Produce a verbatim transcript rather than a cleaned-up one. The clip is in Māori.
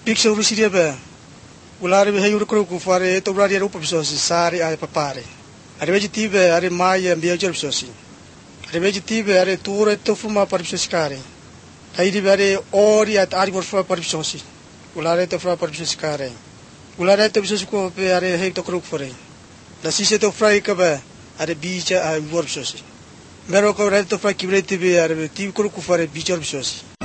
picture rusiria be ulare be hayur kru ku fare to brari rupa bisosi sari ai papare are vegetive are mai ambia jerbisosi are vegetive are ture to fuma parbisosi kare kairi bare ori at ari vorfa parbisosi ulare to fra parbisosi kare ulare to bisosi ko pe are hay to kru fare la sise to fry ka be are bicha ai vorbisosi mero ko re to fra kibrete be are ti kru ku fare bicha bisosi